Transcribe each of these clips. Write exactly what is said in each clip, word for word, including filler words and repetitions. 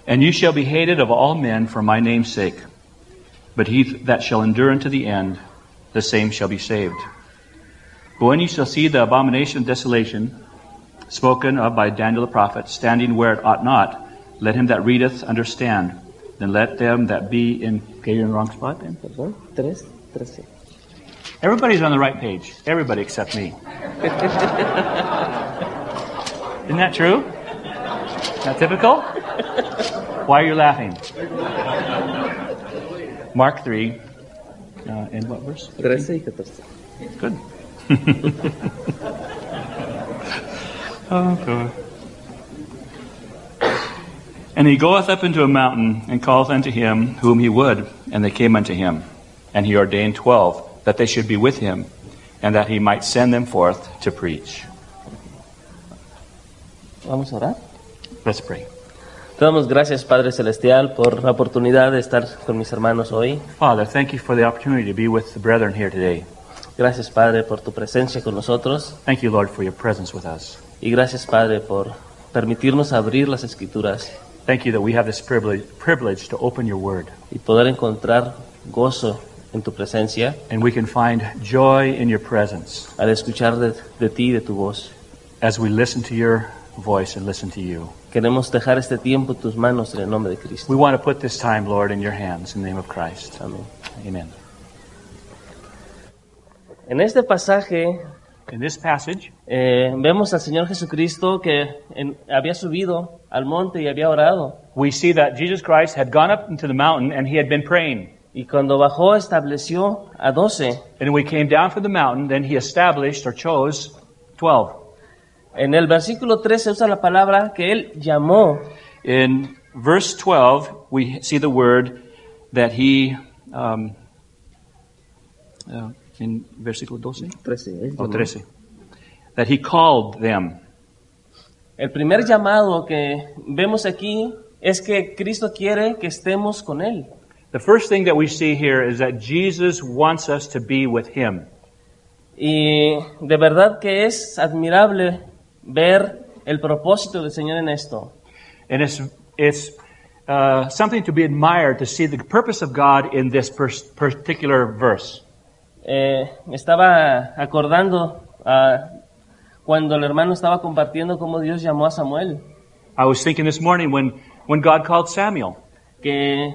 And you shall be hated of all men for my name's sake. But he that shall endure unto the end, the same shall be saved. But when you shall see the abomination of desolation, spoken of by Daniel the prophet, standing where it ought not, let him that readeth understand. Then let them that be in... Okay, you're in the wrong spot then? Tres, trece. Everybody's on the right page. Everybody except me. Isn't that true? Not typical? Why are you laughing? Mark three. Uh, and what verse? trece y catorce. Good. Oh, God. And he goeth up into a mountain, and calleth unto him whom he would, and they came unto him. And he ordained twelve, that they should be with him, and that he might send them forth to preach. Vamos a orar. Let's pray. Te damos gracias, Padre Celestial, por la oportunidad de estar con mis hermanos hoy. Father, thank you for the opportunity to be with the brethren here today. Gracias, Padre, por tu presencia con nosotros. Thank you, Lord, for your presence with us. Y gracias, Padre, por permitirnos abrir las Escrituras Thank you that we have this privilege, privilege to open your word. y poder encontrar gozo en tu presencia And we can find joy in your presence al escuchar de, de ti y de tu voz. as we listen to your voice and listen to you. Queremos dejar este tiempo en tus manos en el nombre de Cristo. We want to put this time, Lord, in your hands in the name of Christ. Amén. Amen. En este pasaje In this passage, eh, vemos al Señor Jesucristo que en- había subido al monte y había orado. we see that Jesus Christ had gone up into the mountain and he had been praying. Y cuando bajó estableció a doce. And when we came down from the mountain, then he established or chose twelve. En el versículo trece usa la palabra que él llamó. In verse twelve, we see the word that he, um, uh, in versículo doce? trece, él Oh, llamó. trece. That he called them. El primer llamado que vemos aquí es que Cristo quiere que estemos con él. The first thing that we see here is that Jesus wants us to be with him. Y de verdad que es admirable ver el propósito del Señor en esto. And it's, it's uh, something to be admired to see the purpose of God in this pers- particular verse. Eh, me estaba acordando ah, cuando el hermano estaba compartiendo cómo Dios llamó a Samuel, I was thinking this morning when, when God called Samuel. que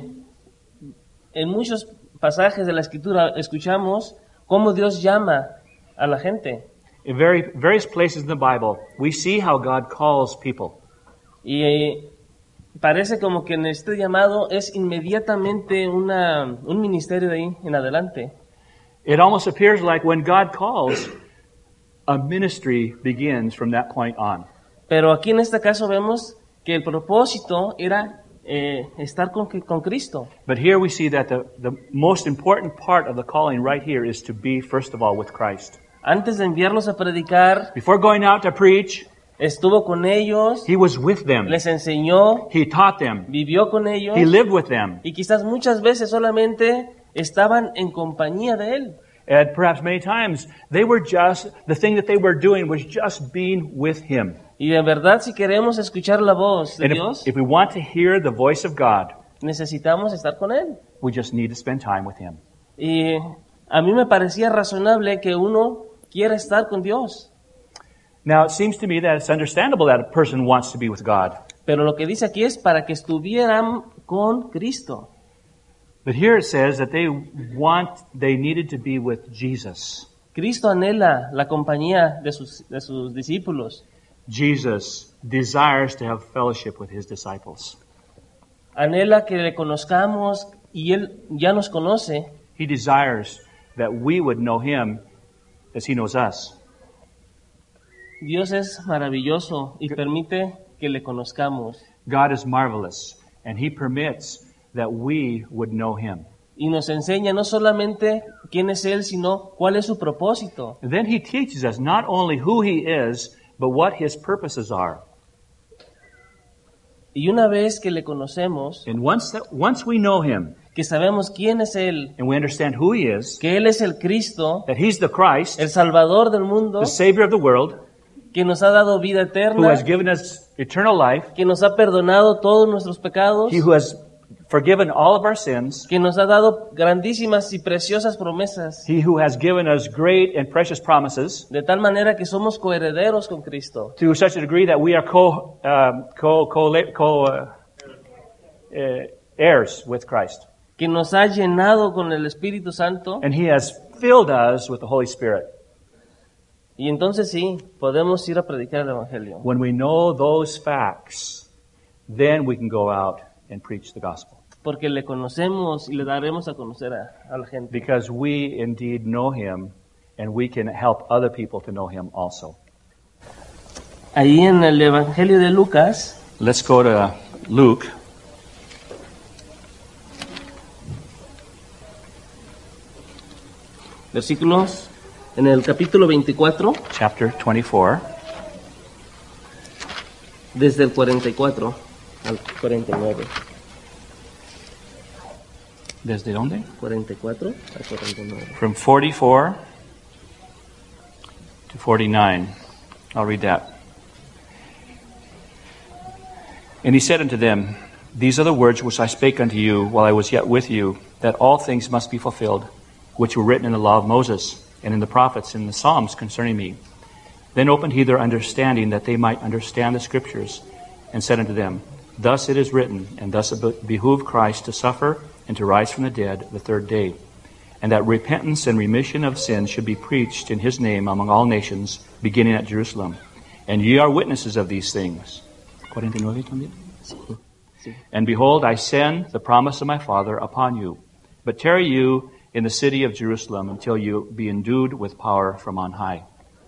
en muchos pasajes de la Escritura escuchamos cómo Dios llama a la gente. In very, various places in the Bible, we see how God calls people. Y eh, parece como que en este llamado es inmediatamente una, un ministerio de ahí en adelante. It almost appears like when God calls, a ministry begins from that point on. Pero aquí en este caso vemos que el propósito era eh, estar con, con Cristo. But here we see that the, the most important part of the calling right here is to be, first of all, with Christ. Antes de enviarlos a predicar, Before going out to preach, estuvo con ellos, he was with them. les enseñó, He taught them. vivió con ellos He lived with them. y quizás muchas veces solamente estaban en compañía de Él. And perhaps many times they were just, the thing that they were doing was just being with him. Y de verdad, si queremos escuchar la voz de And Dios, if, if we want to hear the voice of God, necesitamos estar con Él. we just need to spend time with him. Y a mí me parecía razonable que uno quiera estar con Dios. Now, it seems to me that it's understandable that a person wants to be with God. Pero lo que dice aquí es para que estuvieran con Cristo. But here it says that they want, they needed to be with Jesus. Cristo anhela la compañía de sus, de sus discípulos. Jesus desires to have fellowship with his disciples. Anhela que le conozcamos y Él ya nos conoce. He desires that we would know him as he knows us. Dios es maravilloso y permite que le conozcamos. God is marvelous, and he permits that we would know him. Y nos enseña no solamente quién es Él, sino cuál es su propósito. And then he teaches us not only who he is, but what his purposes are. Y una vez que le conocemos, And once that, once we know him, que sabemos quién es Él, and we understand who he is, que Él es el Cristo, that he's the Christ, el Salvador del mundo, the Savior of the world, que nos ha dado vida who eterna, has given us eternal life, que nos ha perdonado todos nuestros pecados, he who has forgiven all of our sins, que nos ha dado grandísimas y preciosas promesas, he who has given us great and precious promises, de tal manera que somos coherederos con Cristo, to such a degree that we are co, um, co, co, co uh, uh, heirs with Christ. que nos ha llenado con el Espíritu Santo. And he has filled us with the Holy Spirit. Y entonces sí, podemos ir a predicar el Evangelio. When we know those facts, then we can go out and preach the gospel. Porque le conocemos y le daremos a conocer a, a la gente. Because we indeed know him, and we can help other people to know him also. Ahí en el Evangelio de Lucas, Let's go to Luke. versículos, en el capítulo veinticuatro, Chapter twenty-four, desde el cuarenta y cuatro al cuarenta y nueve. ¿Desde dónde? cuarenta y cuatro al cuarenta y nueve. From forty-four to forty-nine. I'll read that. And he said unto them, These are the words which I spake unto you while I was yet with you, that all things must be fulfilled, which were written in the law of Moses, and in the prophets, and in the Psalms concerning me. Then opened he their understanding, that they might understand the Scriptures, and said unto them, Thus it is written, and thus it behooved Christ to suffer, and to rise from the dead the third day, and that repentance and remission of sins should be preached in his name among all nations, beginning at Jerusalem. And ye are witnesses of these things. forty-nueve también. Sí, sí. And behold, I send the promise of my Father upon you. But tarry you in the city of Jerusalem until you be endued with power from on high.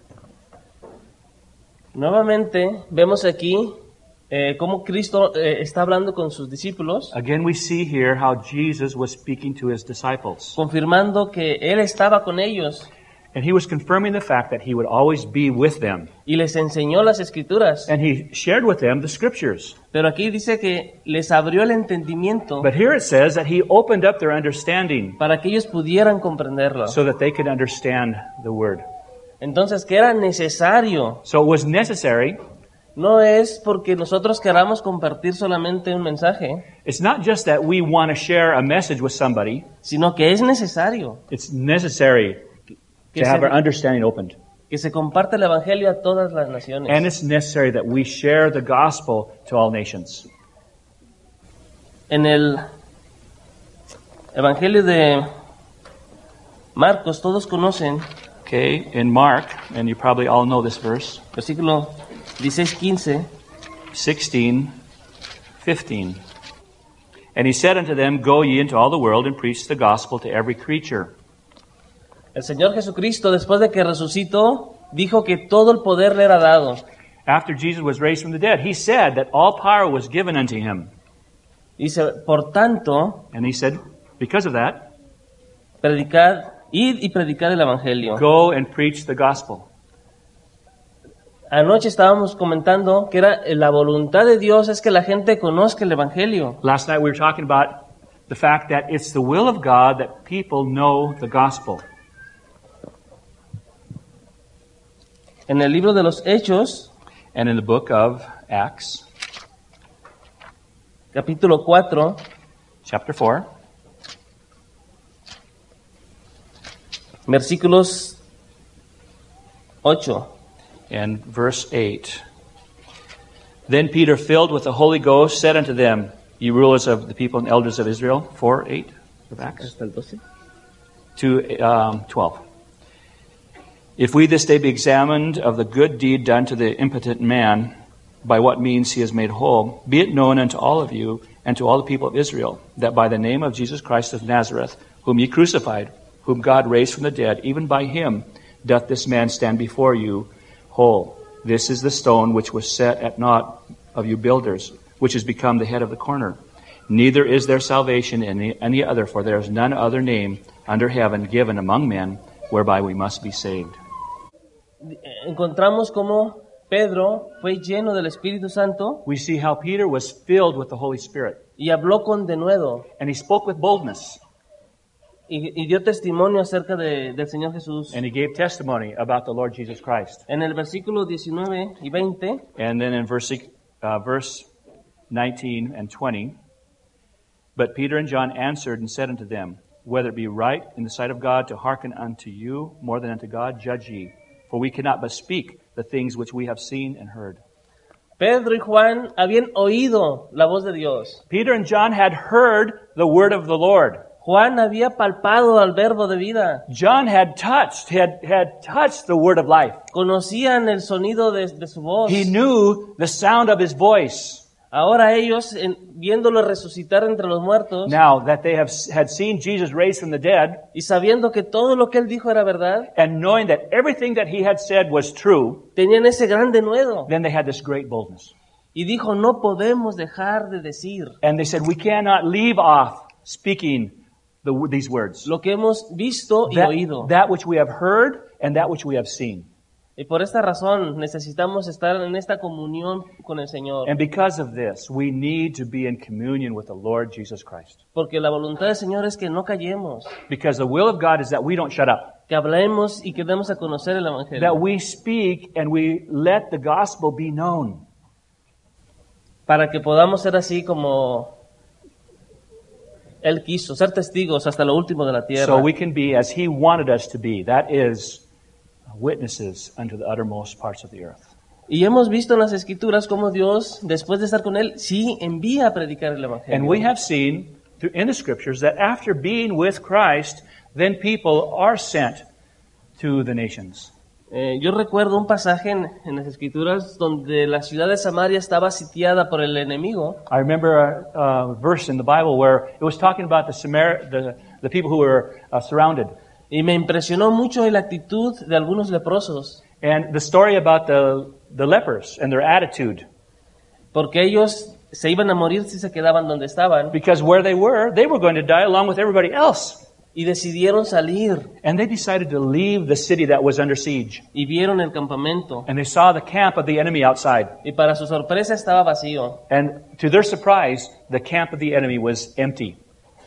Nuevamente vemos aquí eh, cómo Cristo eh, está hablando con sus discípulos, Again, we see here how Jesus was speaking to his disciples. confirmando que Él estaba con ellos And he was confirming the fact that he would always be with them. y les enseñó las Escrituras. And he shared with them the Scriptures. Pero aquí dice que les abrió el entendimiento But here it says that he opened up their understanding para que ellos pudieran comprenderlo. so that they could understand the Word. Entonces, que era necesario. So it was necessary. No es porque nosotros queramos compartir solamente un mensaje, It's not just that we want to share a message with somebody. sino que es necesario It's necessary que to have our se, understanding opened. que se comparte el Evangelio a todas las naciones. And it's necessary that we share the gospel to all nations. En el Evangelio de Marcos, todos conocen, Okay, in Mark, and you probably all know this verse, versículo dieciséis quince, sixteen, fifteen. And he said unto them, Go ye into all the world and preach the gospel to every creature. el Señor Jesucristo, después de que resucitó, dijo que todo el poder le era dado. After Jesus was raised from the dead, he said that all power was given unto him. Dice, por tanto, And he said, because of that, predicad, id y predicad el Evangelio. go and preach the gospel. Anoche estábamos comentando que era la voluntad de Dios es que la gente conozca el Evangelio. Last night we were talking about the fact that it's the will of God that people know the gospel. En el libro de los Hechos, And in the book of Acts, capítulo cuatro, chapter four, versículos ocho. and verse eight. Then Peter, filled with the Holy Ghost, said unto them, Ye rulers of the people and elders of Israel, four, eight of Acts, Hasta el doce. to um, twelve. If we this day be examined of the good deed done to the impotent man, by what means he is made whole, be it known unto all of you and to all the people of Israel, that by the name of Jesus Christ of Nazareth, whom ye crucified, whom God raised from the dead, even by him doth this man stand before you whole. This is the stone which was set at naught of you builders, which is become the head of the corner. Neither is there salvation in any, any other, for there is none other name under heaven given among men whereby we must be saved. Encontramos cómo Pedro fue lleno del Espíritu Santo We see how Peter was filled with the Holy Spirit, y habló con denuedo. and he spoke with boldness. y, y dio testimonio acerca de, del Señor Jesús. And he gave testimony about the Lord Jesus Christ. En el versículo diecinueve y veinte, And then in verse, uh, verse nineteen and twenty, but Peter and John answered and said unto them, whether it be right in the sight of God to hearken unto you more than unto God, judge ye. For we cannot but speak the things which we have seen and heard. Pedro y Juan habían oído la voz de Dios. Peter and John had heard the word of the Lord. Juan había palpado al verbo de vida. John had touched, had, had touched the word of life. Conocían el sonido de, de su voz. He knew the sound of his voice. Ahora ellos, en, viéndolo resucitar entre los muertos, Now that they have had seen Jesus raised from the dead, y sabiendo que todo lo que él dijo era verdad, and knowing that everything that he had said was true, tenían ese gran denuedo. then they had this great boldness. Y dijo, no podemos dejar de decir And they said, we cannot leave off speaking the, these words. lo que hemos visto y That, oído. that which we have heard and that which we have seen. Y por esta razón necesitamos estar en esta comunión con el Señor. And because of this, we need to be in communion with the Lord Jesus Christ. Porque la voluntad del Señor es que no callemos, Because the will of God is that we don't shut up. que hablemos y que demos a conocer el Evangelio. That we speak and we let the gospel be known. Para que podamos ser así como Él quiso, ser testigos hasta lo último de la tierra. So we can be as He wanted us to be. That is, witnesses unto the uttermost parts of the earth. Y hemos visto en las Escrituras cómo Dios, después de estar con Él, sí envía a predicar el Evangelio. And we have seen through, in the scriptures that after being with Christ, then people are sent to the nations. Eh, yo recuerdo un pasaje en, en las Escrituras donde la ciudad de Samaria estaba sitiada por el enemigo. I remember a, a verse in the Bible where it was talking about the Samar- the, the people who were uh, surrounded. Y me impresionó mucho la actitud de algunos leprosos, And the story about the, the lepers and their attitude. porque ellos se iban a morir si se quedaban donde estaban, Because where they were, they were going to die along with everybody else. y decidieron salir And they decided to leave the city that was under siege. y vieron el campamento. And they saw the camp of the enemy outside. Y para su sorpresa estaba vacío. And to their surprise, the camp of the enemy was empty.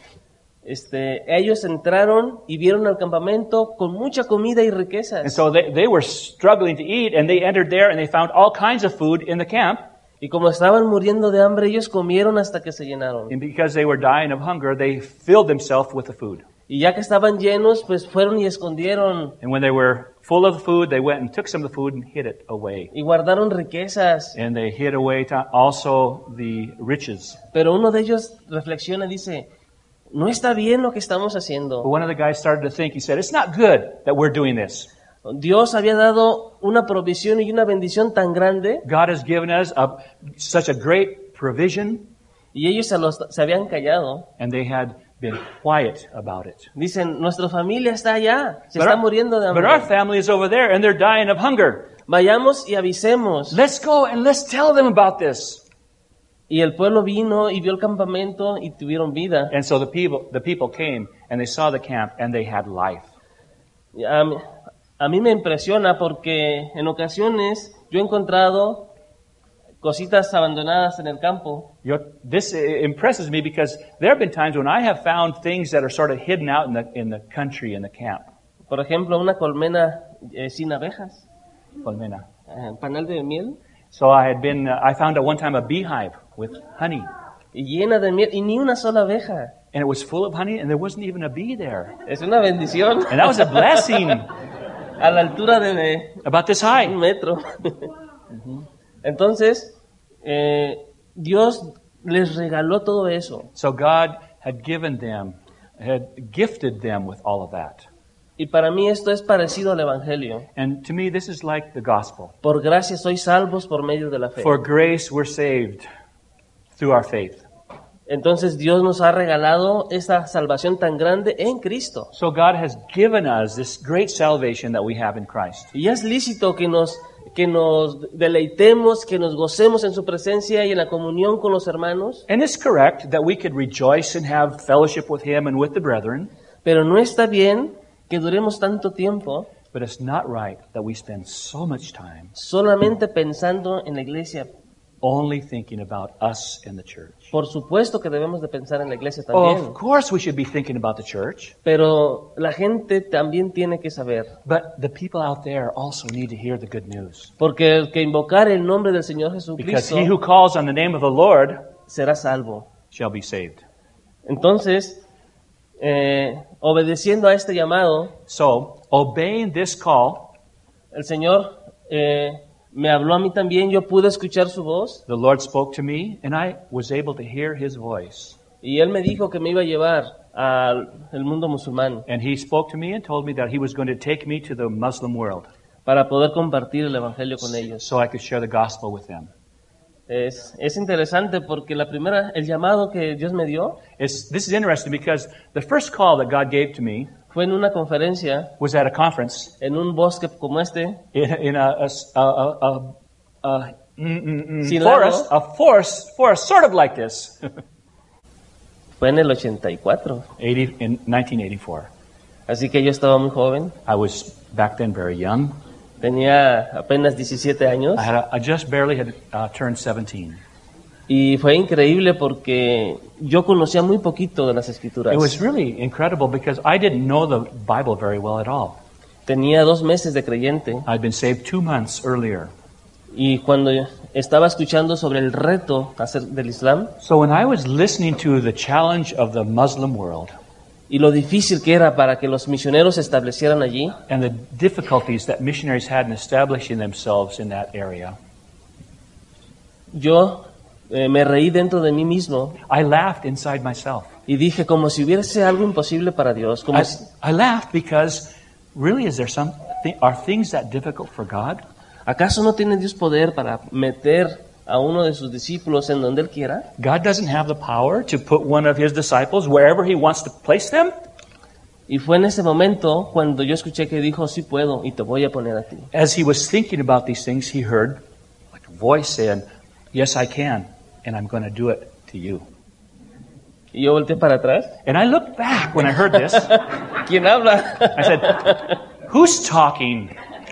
Este, ellos entraron y vieron el campamento con mucha comida y And riquezas. so they, they were struggling to eat, and they entered there and they found all kinds of food in the camp. Y como estaban muriendo de hambre, ellos comieron hasta que se llenaron. And because they were dying of hunger, they filled themselves with the food. Y ya que estaban llenos, pues fueron y escondieron And when they were full of the food, they went and took some of the food and hid it away. y guardaron riquezas. And they hid away to also the riches. Pero uno de ellos reflexiona y dice, no está bien lo que estamos But haciendo. one of the guys started to think, he said, it's not good that we're doing this. Dios había dado una provisión y una bendición tan grande God has given us a, such a great provision, y ellos se, los, se habían callado. and they had been quiet about it. Dicen, nuestra familia está allá, se But está our, muriendo de but our hambre. family is over there, and they're dying of hunger. Vayamos y avisemos. Let's go and let's tell them about this. Y el pueblo vino y vio el campamento y tuvieron vida. And so the people, the people came, and they saw the camp, and they had life. Y A mí, a mí me impresiona porque en ocasiones yo he encontrado cositas abandonadas en el campo. You know, this uh, impresses me because there have been times when I have found things that are sort of hidden out in the in the country, in the camp. Por ejemplo, una colmena eh, sin abejas, Colmena. eh, panal de miel, So I had been, uh, I found at one time a beehive with honey, y llena de miel y ni una sola abeja. and it was full of honey, and there wasn't even a bee there. Es una bendición. And that was a blessing A la altura de, de about this un high. metro. Entonces, eh, Dios les regaló todo eso. So God had given them, had gifted them with all of that. Y para mí esto es parecido al Evangelio. And to me, this is like the gospel. Por gracia sois salvos por medio de la fe. For grace, we're saved through our faith. Entonces Dios nos ha regalado esta salvación tan grande en Cristo. So God has given us this great salvation that we have in Christ. Y es lícito que nos, que nos deleitemos, que nos gocemos en su presencia y en la comunión con los hermanos. And it's correct that we could rejoice and have fellowship with Him and with the brethren, Pero no está bien que duremos tanto tiempo but it's not right that we spend so much time solamente pensando en la iglesia only thinking about us and the church. Por supuesto que debemos de pensar en la iglesia Oh, también, of course we should be thinking about the church. pero la gente también tiene que saber, But the people out there also need to hear the good news. porque el que invocar el nombre del Señor Because Jesucristo he who calls on the name of the Lord será salvo. shall be saved. Entonces, eh, obedeciendo a este llamado, So, obeying this call, el Señor eh, me habló a mí también, yo pude escuchar su voz the Lord spoke to me, and I was able to hear his voice. y Él me dijo que me iba a llevar al el mundo musulmán And he spoke to me and told me that he was going to take me to the Muslim world para poder compartir el Evangelio con ellos. so I could share the gospel with them. Es, es interesante porque la primera, el llamado que Dios me dio It's, this is interesting because the first call that God gave to me fue en una conferencia, was at a conference en un bosque como este, in, in a, a, a, a, a, mm, mm, mm, Sin forest, lago. a forest, forest sort of like this, fue en el ochenta y cuatro. eighty, in nineteen eighty-four. Así que yo estaba muy joven, I was back then very young. tenía apenas diecisiete años I, had a, I just barely had uh, turned seventeen. y fue increíble porque yo conocía muy poquito de las Escrituras. It was really incredible because I didn't know the Bible very well at all. Tenía dos meses de creyente I'd been saved two months earlier. y cuando estaba escuchando sobre el reto hacer del Islam So when I was listening to the challenge of the Muslim world y lo difícil que era para que los misioneros se establecieran allí, and the difficulties that missionaries had in establishing themselves in that area, yo eh, me reí dentro de mí mismo I laughed inside myself. y dije como si hubiese algo imposible para Dios, como I, si, I laughed because really, is there some thi- are things that difficult for God? ¿acaso no tiene Dios poder para meter a uno de sus discípulos en donde Él quiera? God doesn't have the power to put one of his disciples wherever he wants to place them? Y fue en ese momento cuando yo escuché que dijo, sí puedo y te voy a poner a ti. As he was thinking about these things, he heard like a voice saying, "Yes, I can, and I'm going to do it to you." Y yo volteé para atrás. And I looked back when I heard this. ¿Quién habla? I said, "Who's talking?"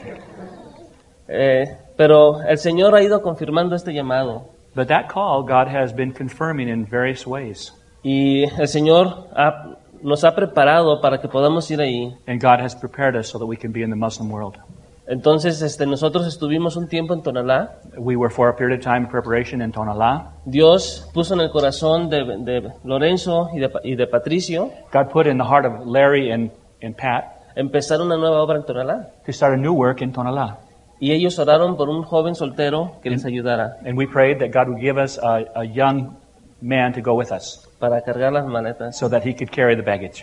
Eh, pero el Señor ha ido confirmando este llamado. But that call, God has been confirming in various ways. Y el Señor ha- nos ha preparado para que podamos ir ahí. And God has prepared us so that we can be in the Muslim world. Entonces, este, nosotros estuvimos un tiempo en Tonalá. We were for a period of time in preparation in Tonalá. Dios puso en el corazón de, de Lorenzo y de, y de Patricio God put in the heart of Larry and, and Pat empezar una nueva obra en Tonalá. to start a new work in Tonalá. Y ellos oraron por un joven soltero que les ayudara And we prayed that God would give us a, a young man to go with us para cargar las maletas. so that he could carry the baggage.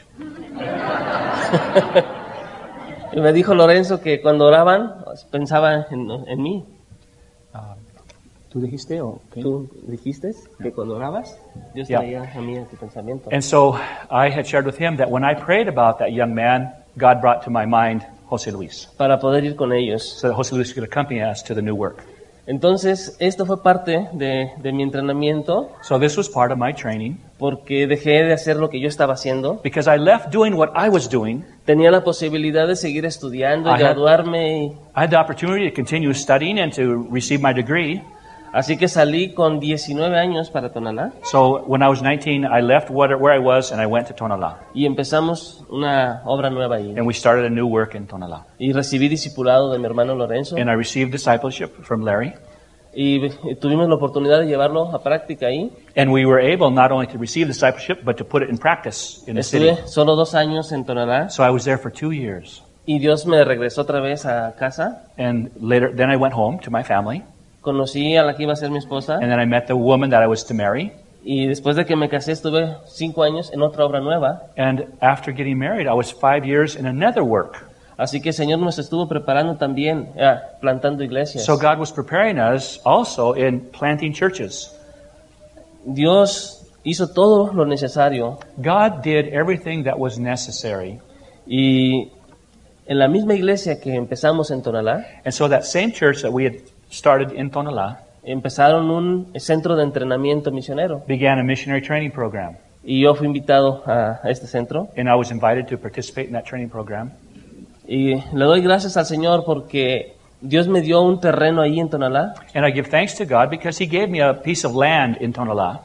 Y me dijo Lorenzo que cuando oraban pensaba en, en mí. ¿Tú dijiste o qué? ¿Tú dijiste que cuando orabas Dios Yeah. traía a mí en tu pensamiento? And so I had shared with him that when I prayed about that young man, God brought to my mind Jose Luis, Para poder ir con ellos. so that Jose Luis could accompany us to the new work. Entonces, esto fue parte de, de mi entrenamiento So this was part of my training porque dejé de hacer lo que yo estaba haciendo. because I left doing what I was doing. Tenía la posibilidad de seguir estudiando, Ajá. graduarme. y- I had the opportunity to continue studying and to receive my degree. Así que salí con diecinueve años para Tonalá So when I was nineteen, I left what, where I was and I went to Tonalá. y empezamos una obra nueva ahí. And we started a new work in Tonalá. Y recibí discipulado de mi hermano Lorenzo And I received discipleship from Larry. y eh, tuvimos la oportunidad de llevarlo a práctica ahí. And we were able not only to receive discipleship, but to put it in practice in the city. Estuve solo dos años en Tonalá So I was there for two years. y Dios me regresó otra vez a casa. And later, then I went home to my family. Conocí a la que iba a ser mi esposa And then I met the woman that I was to marry. y después de que me casé estuve cinco años en otra obra nueva. And after getting married, I was five years in another work. Así que el Señor nos estuvo preparando también, ah, plantando iglesias. So God was preparing us also in planting churches. Dios hizo todo lo necesario God did everything that was necessary. y en la misma iglesia que empezamos en Tonalá, And so that same church that we had started in Tonalá empezaron un centro de entrenamiento misionero began a missionary training program. y yo fui invitado a este centro And I was invited to participate in that training program. y le doy gracias al Señor porque Dios me dio un terreno ahí en Tonalá. And I give thanks to God because He gave me a piece of land in Tonalá.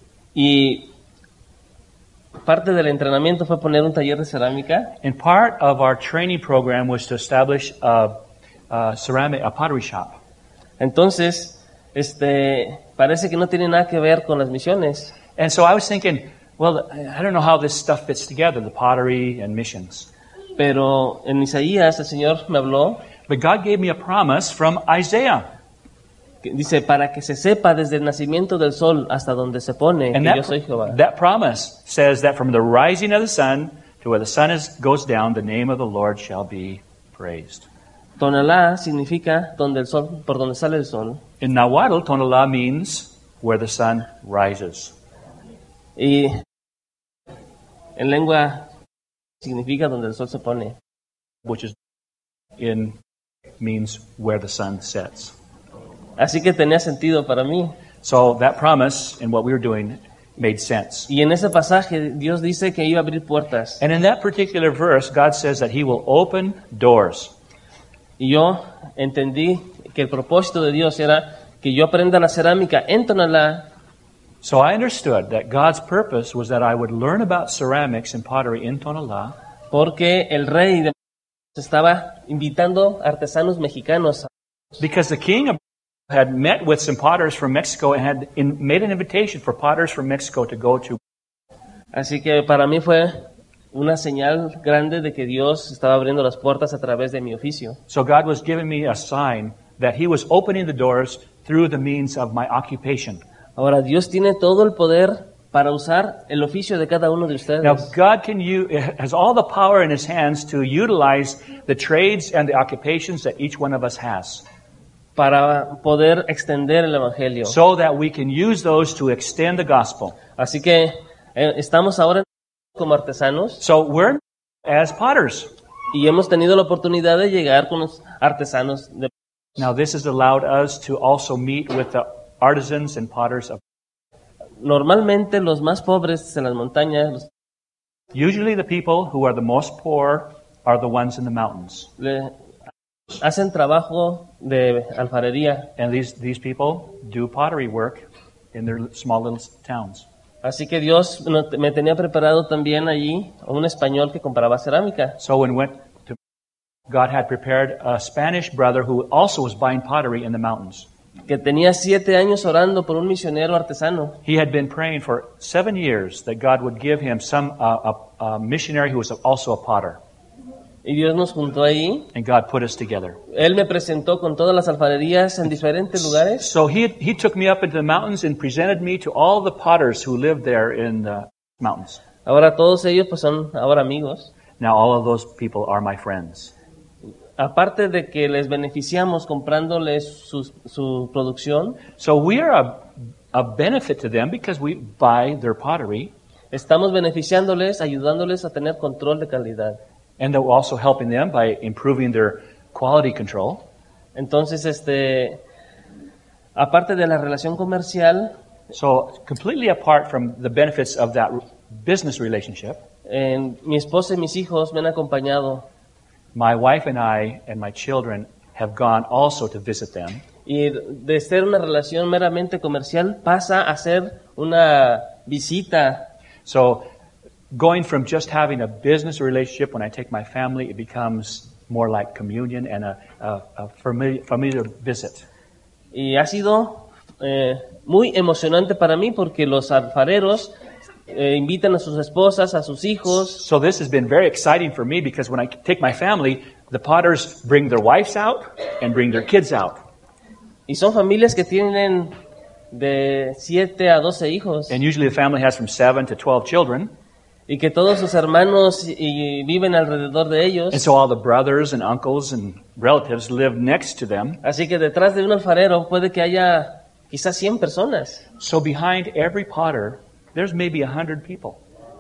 Y parte del entrenamiento fue poner un taller de cerámica. And part of our training program was to establish a, a ceramic, a pottery shop. Entonces, este, parece que no tiene nada que ver con las misiones. And so I was thinking, well, I don't know how this stuff fits together, the pottery and missions. Pero en Isaías el Señor me habló. But God gave me a promise from Isaiah. Que dice, para que se sepa desde el nacimiento del sol hasta donde se pone And que that, yo soy Jehová. that promise says that from the rising of the sun to where the sun is, goes down, the name of the Lord shall be praised. Tonalá significa donde el sol, por donde sale el sol. In Nahuatl, Tonalá means where the sun rises. Y en lengua significa donde el sol se pone. Which is in means where the sun sets. Así que tenía sentido para mí. So that promise and what we were doing made sense. Y en ese pasaje Dios dice que iba a abrir puertas. And in that particular verse, God says that He will open doors. Y yo entendí que el propósito de Dios era que yo aprenda la cerámica en Tonalá. So I understood that God's purpose was that I would learn about ceramics and pottery in Tonalá. Porque el rey de estaba invitando artesanos mexicanos. Because the king of had met with some potters from Mexico and had in, made an invitation for potters from Mexico to go to. Así que para mí fue una señal grande de que Dios estaba abriendo las puertas a través de mi oficio. So God was giving me a sign that He was opening the doors through the means of my occupation. Ahora Dios tiene todo el poder para usar el oficio de cada uno de ustedes. Now God can use, has all the power in His hands to utilize the trades and the occupations that each one of us has. Para poder extender el evangelio. So that we can use those to extend the gospel. Así que eh, estamos ahora como artesanos. So we're as potters. Y hemos tenido la oportunidad de llegar con los artesanos. De... Now this has allowed us to also meet with the artisans and potters of. Normalmente los más pobres en las montañas. Los... Usually the people who are the most poor are the ones in the mountains. Le... Hacen trabajo de alfarería. And these, these people do pottery work in their small little towns. Así que Dios me tenía preparado también allí a un español que compraba cerámica. So when went to, God had prepared a Spanish brother who also was buying pottery in the mountains. Que tenía siete años orando por un misionero artesano. He had been praying for seven years that God would give him some uh, a, a missionary who was also a potter. Y Dios nos juntó ahí. And God put us together. Él me presentó con todas las alfarerías en diferentes lugares. So he he took me up into the mountains and presented me to all the potters who lived there in the mountains. Ahora todos ellos pues son ahora amigos. Now all of those people are my friends. Aparte de que les beneficiamos comprándoles su, su producción. So we are a, a benefit to them because we buy their pottery. Estamos beneficiándoles, ayudándoles a tener control de calidad. And they're also helping them by improving their quality control. Entonces, este, aparte de la relación comercial, so completely apart from the benefits of that business relationship, eh, mi esposa y mis hijos me han acompañado. My wife and I and my children have gone also to visit them. Y de ser una relación meramente comercial pasa a ser una visita. So going from just having a business relationship when I take my family, it becomes more like communion and a, a, a familiar, familiar visit. Y ha sido eh, muy emocionante para mí porque los alfareros eh, invitan a sus esposas, a sus hijos. So this has been very exciting for me because when I take my family, the potters bring their wives out and bring their kids out. Y son familias que tienen de siete a doce hijos. And usually the family has from seven to twelve children. Y que todos sus hermanos y, y viven alrededor de ellos. And so all the brothers and uncles and relatives live next to them. Así que detrás de un alfarero puede que haya quizás cien personas. So behind every potter, there's maybe a hundred people.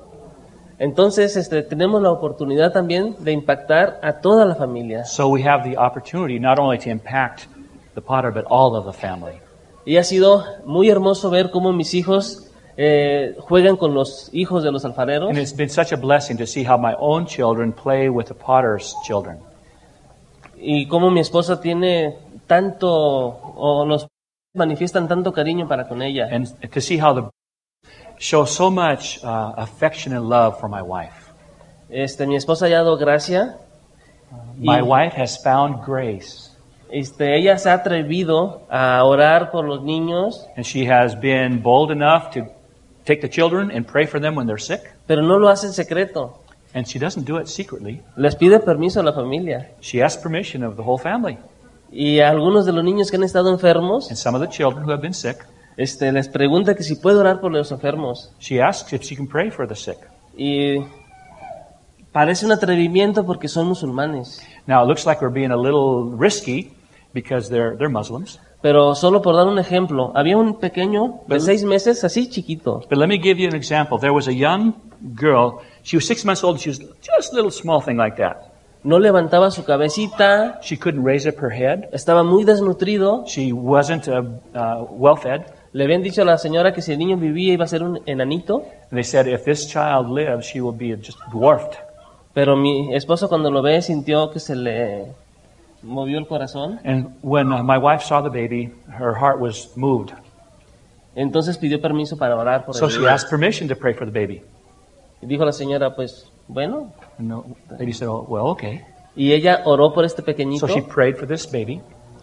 Entonces, este, tenemos la oportunidad también de impactar a toda la familia. So we have the opportunity not only to impact the potter, but all of the family. Y ha sido muy hermoso ver cómo mis hijos Eh, juegan con los hijos de los alfareros. And it's been such a blessing to see how my own children play with the potter's children. y cómo mi esposa tiene tanto, o los manifiestan tanto cariño para con ella. And to see how the show so much uh, affection and love for my wife. Este, mi esposa ha dado gracia. My Y- wife has found grace, Este, ella se ha atrevido a orar por los niños, and she has been bold enough to take the children and pray for them when they're sick. pero no lo hace en secreto. And she doesn't do it secretly. Les pide permiso a la familia. She asks permission of the whole family. Y a algunos de los niños que han estado enfermos, And some of the children who have been sick, este, les pregunta que si puede orar por los enfermos. she asks if she can pray for the sick. Y parece un atrevimiento porque son musulmanes. Now, it looks like we're being a little risky because they're, they're Muslims. Pero solo por dar un ejemplo, había un pequeño de Pero- seis meses, así chiquito. But let me give you an example. There was a young girl. She was six months old. She was just a little small thing like that. No levantaba su cabecita, She couldn't raise up her head. estaba muy desnutrido. She wasn't uh, uh, well fed. Le habían dicho a la señora que si el niño vivía iba a ser un enanito. And they said, if this child lives, she will be just dwarfed. Pero mi esposo cuando lo ve sintió que se le movió el corazón. And when uh, my wife saw the baby, her heart was moved. Entonces pidió permiso para orar por So el she niño. asked permission to pray for the baby. Y dijo la señora, pues, bueno. And the lady said, oh, well, okay. Y ella oró por este pequeñito So she prayed for this baby.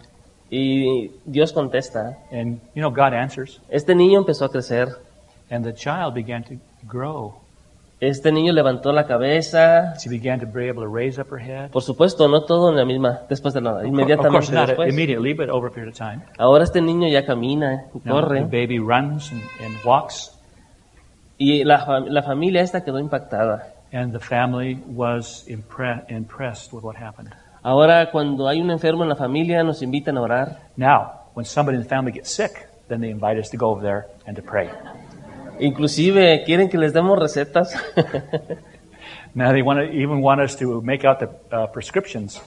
y Dios contesta. And, you know, God answers. Este niño empezó a crecer. And the child began to grow. Este niño levantó la cabeza. She began to be able to raise up her head. Por supuesto, no todo en la misma, después de la, Of course inmediatamente not después. immediately, but over a period of time. Ahora este niño ya camina, y Now, the corre. baby runs and, and walks. Y la, fam- la familia esta quedó impactada. And the family was impre- impressed with what happened. Ahora cuando hay un enfermo en la familia nos invitan a orar. Now, when somebody in the family gets sick, then they invite us to go over there and to pray. Inclusive quieren que les demos recetas. Now they want to even want us to make out the uh, prescriptions.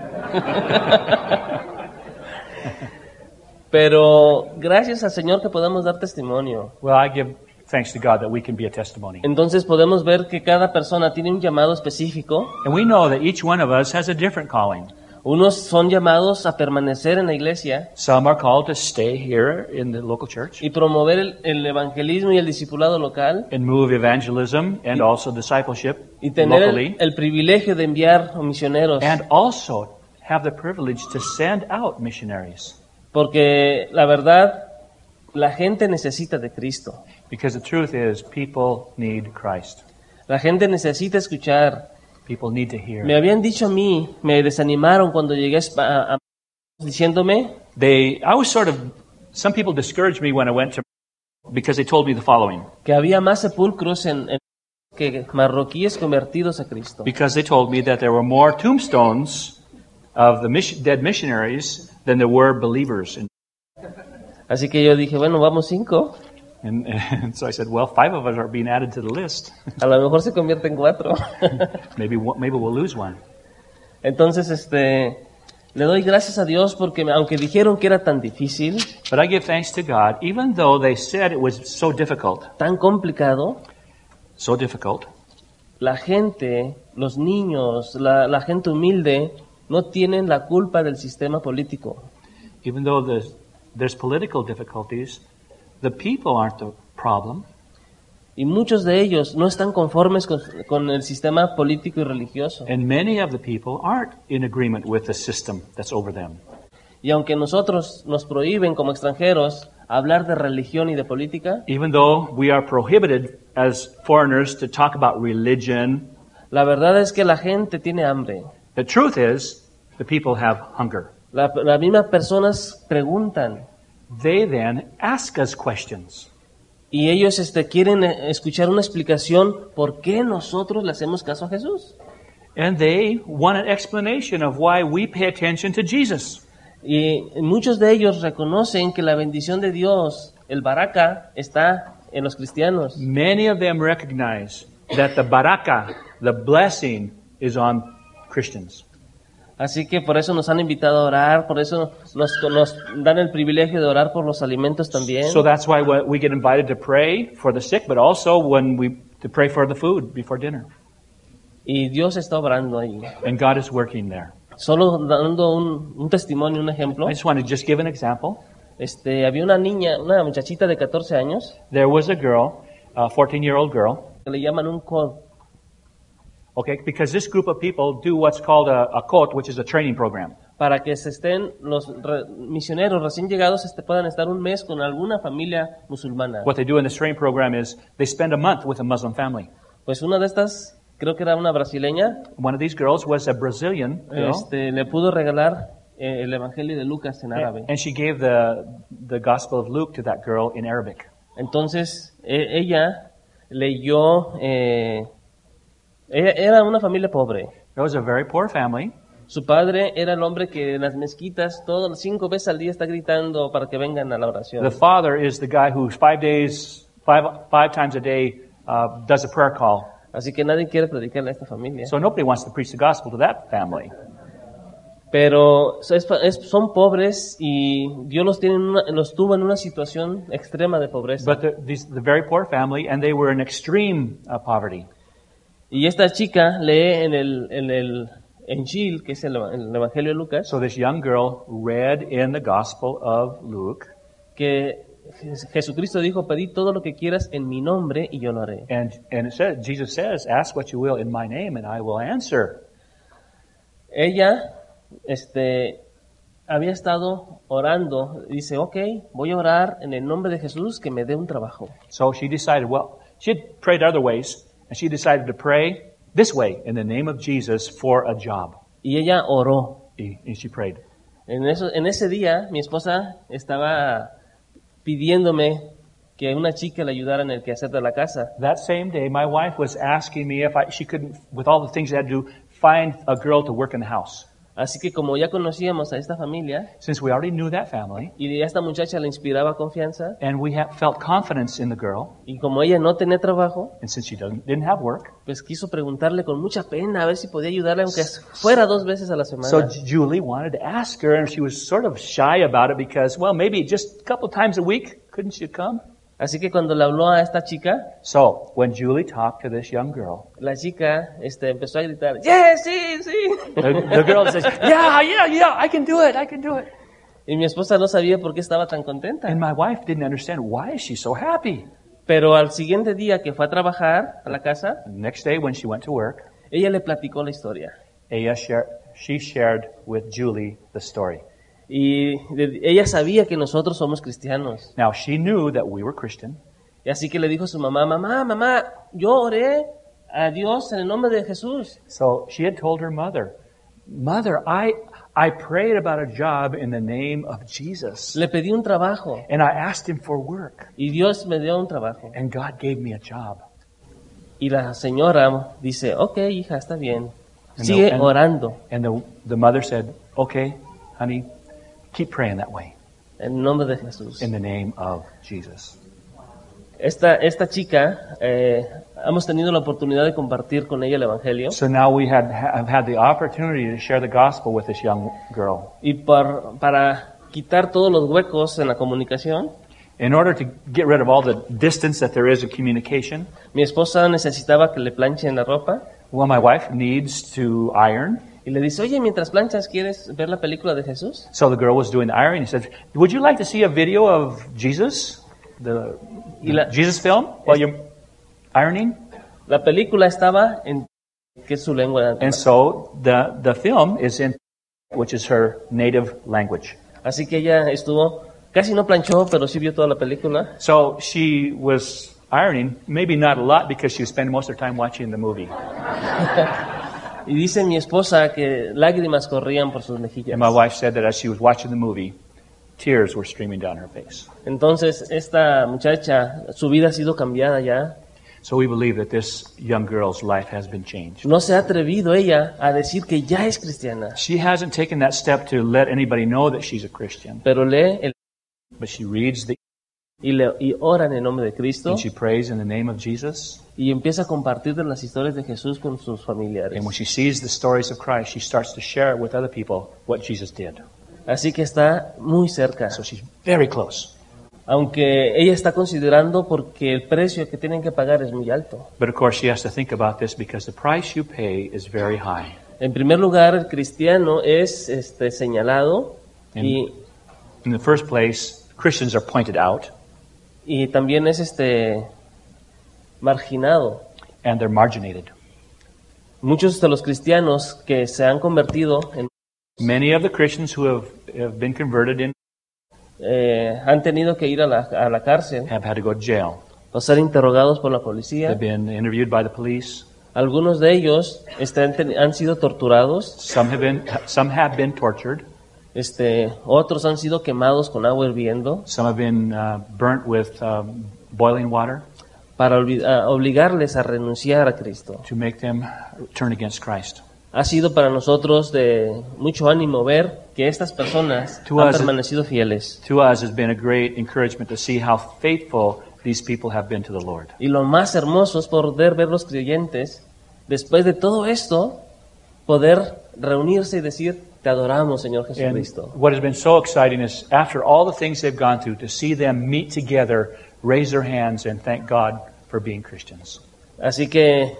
Pero gracias al Señor que podamos dar testimonio. Well, I give thanks to God that we can be a testimony. Entonces podemos ver que cada persona tiene un llamado específico. And we know that each one of us has a different calling. Unos son llamados a permanecer en la iglesia Some are called to stay here in the local church y promover el, el evangelismo y el discipulado local and move evangelism and also discipleship y tener locally, el, el privilegio de enviar a misioneros. and also have the privilege to send out missionaries. Porque la verdad, la gente necesita de Cristo. Because the truth is, people need Christ. La gente necesita escuchar. People need to hear. Me habían dicho a mí, me desanimaron cuando llegué a, Espa- a- a- diciéndome They, I was sort of, some people discouraged me when I went to, because they told me the following. que había más sepulcros en, en- que marroquíes convertidos a Cristo. Because they told me that there were more tombstones of the mission, dead missionaries than there were believers. And, Así que yo dije, bueno, vamos cinco. and, and so I said, well, five of us are being added to the list. A lo mejor se convierte en cuatro. maybe, one- maybe we'll lose one. Entonces, este, le doy gracias a Dios porque aunque dijeron que era tan difícil, But I give thanks to God, even though they said it was so difficult, tan complicado, so difficult, la gente, los niños, la, la gente humilde, no tienen la culpa del sistema político. even though there's, there's political difficulties, the people aren't the problem. Y muchos de ellos no están conformes con, con el sistema político y religioso. And many of the people aren't in agreement with the system that's over them. Y aunque nosotros nos prohíben como extranjeros hablar de religión y de política, Even though we are prohibited as foreigners to talk about religion, la verdad es que la gente tiene hambre. the truth is the people have hunger. La- Las mismas personas preguntan They then ask us questions. y ellos este, quieren eh, escuchar una explicación por qué nosotros le hacemos caso a Jesús. And they want an explanation of why we pay attention to Jesus. Y muchos de ellos reconocen que la bendición de Dios, el baraka, está en los cristianos. Many of them recognize that the baraka, the blessing, is on Christians. Así que por eso nos han invitado a orar, por eso nos, nos dan el privilegio de orar por los alimentos también. So that's why we we get invited to pray for the sick, but also when we to pray for the food before dinner. Y Dios está obrando ahí. And God is working there. Solo dando un, un testimonio, un ejemplo. I just want to just give an example. Este, había una niña, una muchachita de catorce años, There was a girl, a fourteen-year-old girl, que le llaman un cod. okay, because this group of people do what's called a, a C O T, which is a training program. Para que se estén los re- misioneros recién llegados este, puedan estar un mes con alguna familia musulmana. What they do in this training program is they spend a month with a Muslim family. Pues una de estas, creo que era una brasileña, One of these girls was a Brazilian girl, este, le pudo regalar eh, el Evangelio de Lucas en árabe. and she gave the, the Gospel of Luke to that girl in Arabic. Entonces, e- ella leyó, eh, ella era una familia pobre. It was a very poor family. Su padre era el hombre que en las mezquitas todos cinco veces al día está gritando para que vengan a la oración. The father is the guy who five days, five, five times a day uh, does a prayer call. Así que nadie quiere predicarle a esta familia. So nobody wants to preach the gospel to that family. Pero es- es- son pobres y Dios los, tiene en una- los tuvo en una situación extrema de pobreza. But the, these, the very poor family, and they were in extreme uh, poverty. Y esta chica lee en el, en el Injil, que es el, el Evangelio de Lucas, So this young girl read in the Gospel of Luke, que Jes- Jesucristo dijo, pedid todo lo que quieras en mi nombre y yo lo haré. and, and it says, Jesus says, ask what you will in my name, and I will answer. Ella este, había estado orando, dice, ok, voy a orar en el nombre de Jesús que me dé un trabajo. So she decided, well, she had prayed other ways, and she decided to pray this way, in the name of Jesus, for a job. Y ella oró. Y- And she prayed. En, eso, en ese día mi esposa estaba pidiéndome que una chica le ayudara en el quehacer de la casa. That same day, my wife was asking me if I, she couldn't, with all the things she had to do, find a girl to work in the house. Así que como ya conocíamos a esta familia Since we already knew that family, y a esta muchacha le inspiraba confianza and we had felt confidence in the girl, y como ella no tenía trabajo, and since she doesn't, didn't have work, pues quiso preguntarle con mucha pena a ver si podía ayudarle aunque fuera dos veces a la semana. so Julie wanted to ask her, and she was sort of shy about it because, well, maybe just a couple times a week, couldn't she come? Así que cuando le habló a esta chica, So when Julie talked to this young girl, la chica este, empezó a gritar, ¡yes, sí, sí! the, the girl says, yeah, yeah, yeah, I can do it, I can do it. Y mi esposa no sabía por qué estaba tan contenta. And my wife didn't understand, why is she so happy? Pero al siguiente día que fue a trabajar a la casa, The next day when she went to work, ella le platicó la historia. Aya shared, she shared with Julie the story. Y de- ella sabía que nosotros somos cristianos. Now she knew that we were Christian, Y así que le dijo a su mamá, mamá, mamá, yo oré a Dios en el nombre de Jesús. so she had told her mother, Mother, I I prayed about a job in the name of Jesus, Le pedí un trabajo and I asked him for work, y Dios me dio un trabajo. and God gave me a job. Y la señora dice, ok, hija, está bien. And Sigue the- and- orando And the the mother said, Okay, honey, keep praying that way en el nombre de Jesús. in the name of Jesus. Esta, esta chica, eh, hemos tenido la oportunidad de compartir con ella el Evangelio. So now we had have had the opportunity to share the gospel with this young girl. Y por, para quitar todos los huecos en la comunicación, In order to get rid of all the distance that there is in communication, mi esposa necesitaba que le planchen la ropa. well, my wife needs to iron. Y le dice, oye, mientras planchas, ¿quieres ver la película de Jesús? So the girl was doing the ironing. He said, "Would you like to see a video of Jesus, the, Y la- Jesus film, while you're ironing?" La película estaba en, que es su lengua. And so the the film is in, which is her native language. Así que ella estuvo, casi no planchó, pero sí vio toda la película. So she was ironing, maybe not a lot because she was spending most of her time watching the movie. Y dice mi esposa que lágrimas corrían por sus mejillas. And my wife said that as she was watching the movie, tears were streaming down her face. Entonces, esta muchacha, su vida ha sido cambiada ya. So we believe that this young girl's life has been changed. No se ha atrevido ella a decir que ya es cristiana, She hasn't taken that step to let anybody know that she's a Christian, pero lee el- but she reads the y, le, y ora en el nombre de Cristo and she prays in the name of Jesus. y empieza a compartir de las historias de Jesús con sus familiares. And when she sees the stories of Christ, she starts to share with other people what Jesus did. Así que está muy cerca, So she's very close. aunque ella está considerando porque el precio que tienen que pagar es muy alto. But of course, she has to think about this because the price you pay is very high. En primer lugar, el cristiano es este, señalado In, y, in the first place, Christians are pointed out y también es este, marginado. and they're marginated. Muchos de los cristianos que se han convertido en, Many of the Christians who have, have been converted in eh, han tenido que ir a la, a la cárcel have had to go to jail. o ser interrogados por la policía. They've been interviewed by the police. Algunos de ellos este, han, ten- han sido torturados, Some have been some have been tortured. este, otros han sido quemados con agua hirviendo Some have been uh, burnt with um, boiling water para olvi- a- obligarles a renunciar a Cristo. to make them turn against Christ. Ha sido para nosotros de mucho ánimo ver que estas personas To han us- permanecido fieles. To us, it's been a great encouragement to see how faithful these people have been to the Lord. Y lo más hermoso es poder ver los creyentes, después de todo esto, poder reunirse y decir, te adoramos, Señor And Jesucristo. what has been so exciting is after all the things they've gone through, to see them meet together, raise their hands, and thank God for being Christians. Así que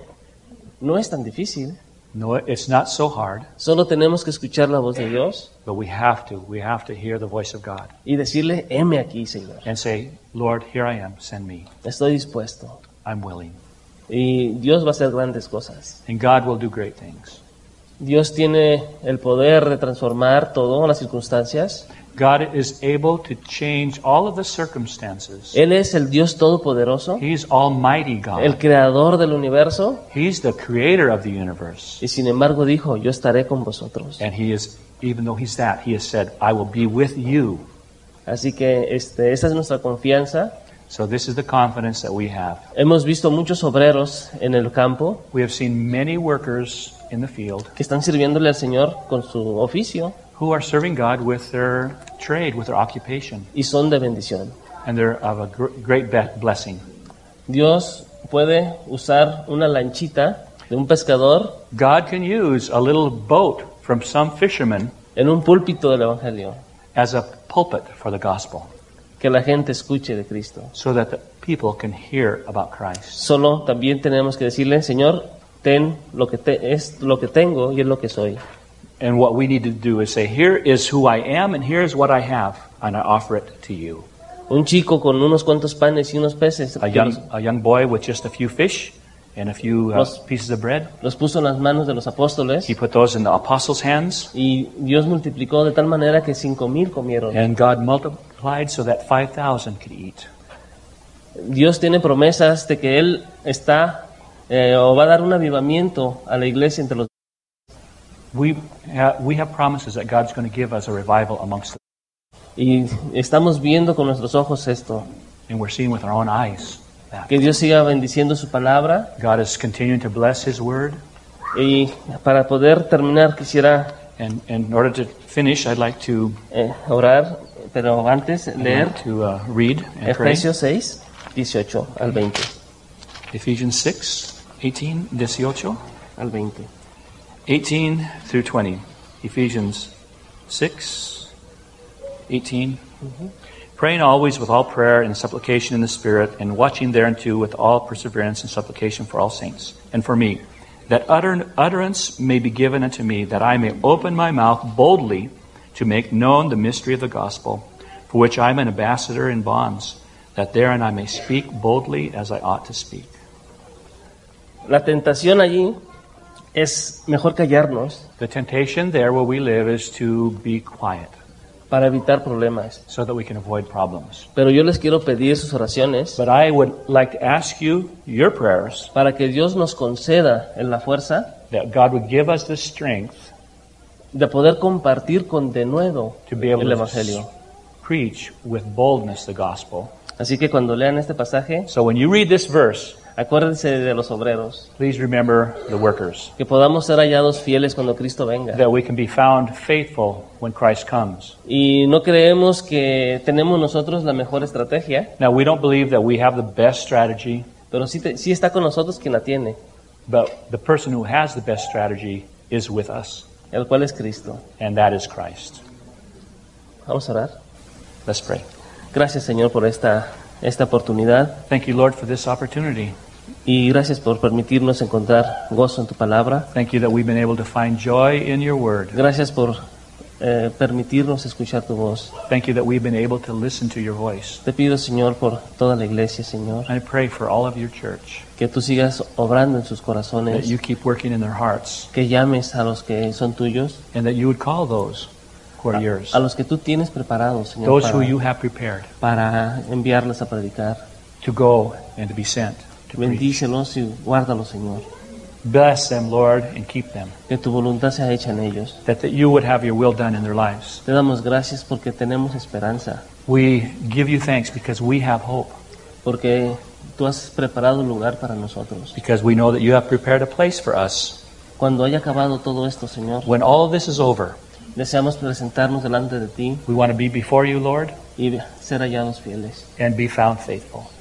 no es tan difícil. No, it's not so hard, Solo tenemos que escuchar la voz de Dios but we have to. We have to hear the voice of God y decirle, heme aquí, Señor. and say, Lord, here I am, send me. Estoy dispuesto. I'm willing. Y Dios va a hacer grandes cosas. And God will do great things. Dios tiene el poder de transformar todas las circunstancias. God is able to change all of the circumstances. Él es el Dios todopoderoso, He's Almighty el God. creador del universo. He's the creator of the universe. Y sin embargo dijo, yo estaré con vosotros. And He is, even though He's that, He has said, I will be with you. Así que este, esa es nuestra confianza. So this is the confidence that we have. Hemos visto muchos obreros en el campo We have seen many workers in the field que están sirviéndole al Señor con su oficio who are serving God with their trade, with their occupation, y son de bendición. and they're of a gr- great be- blessing. Dios puede usar una lanchita de un pescador God can use a little boat from some fisherman en un púlpito del Evangelio, as a pulpit for the gospel, que la gente escuche de Cristo. so that the people can hear about Christ. Solo también tenemos que decirle, Señor, ten lo que te, es lo que tengo y es lo que soy. And what we need to do is say, here is who I am, and here's what I have, and I offer it to you. Un chico con unos cuantos panes y unos peces A que young, los, a young boy with just a few fish and a few uh, Los- pieces of bread. los puso en las manos de los apóstoles He put those in the apostles' hands, y Dios multiplicó de tal manera que cinco mil comieron. and God multiplied so that five thousand could eat. Dios tiene promesas de que Él está eh, o va a dar un avivamiento a la iglesia entre los. We have, we have promises that God's going to give us a revival amongst them, Y estamos viendo con nuestros ojos esto, and we're seeing with our own eyes that. que Dios siga bendiciendo su palabra. God is continuing to bless His Word, Y para poder terminar quisiera and, and in order to finish, I'd like to, eh, orar, pero antes I'd leer like to uh, read and pray. Efesios seis, dieciocho al veinte. Ephesians six, eighteen, dieciocho, Al veinte. eighteen through twenty. Ephesians six, eighteen. Praying always with all prayer and supplication in the Spirit, and watching thereunto with all perseverance and supplication for all saints, and for me, that utter, utterance may be given unto me, that I may open my mouth boldly to make known the mystery of the gospel, for which I am an ambassador in bonds, that therein I may speak boldly as I ought to speak. La tentación allí es mejor callarnos The temptation there where we live is to be quiet, para evitar problemas. so that we can avoid problems. Pero yo les quiero pedir sus oraciones But I would like to ask you your prayers para que Dios nos conceda en la fuerza that God would give us the strength de poder compartir con denuedo to be able el to Evangelio. preach with boldness the gospel. Así que cuando lean este pasaje, So when you read this verse, acuérdense de los obreros, please remember the workers, que podamos ser hallados fieles cuando Cristo venga. that we can be found faithful when Christ comes. Y no creemos que tenemos nosotros la mejor estrategia, Now, we don't believe that we have the best strategy, pero sí, te- sí está con nosotros quien la tiene, but the person who has the best strategy is with us, el cual es Cristo. and that is Christ. Vamos a orar. Let's pray. Gracias, Señor, por esta, esta oportunidad. Thank you, Lord, for this opportunity. Y gracias por permitirnos encontrar gozo en tu palabra. Thank you that we've been able to find joy in your word. Gracias por eh, permitirnos escuchar tu voz. Thank you that we've been able to listen to your voice. Te pido, Señor, por toda la iglesia, Señor, I pray for all of your church, que tú sigas obrando en sus that corazones, you keep working in their hearts, que llames a los que son tuyos, and that you would call those who are yours, a los que tú tienes preparados, Señor, those who para, you have prepared para enviarles a predicar. to go and to be sent to preach. Bendícelos y guárdalos, Señor. Bless them, Lord, and keep them, Que tu voluntad sea hecha en ellos. that, that you would have your will done in their lives. Te damos gracias porque tenemos esperanza, We give you thanks because we have hope, porque tú has preparado un lugar para nosotros. because we know that you have prepared a place for us. Cuando haya acabado todo esto, Señor, When all of this is over, deseamos presentarnos delante de ti we want to be before you, Lord, y ser hallados fieles. and be found faithful.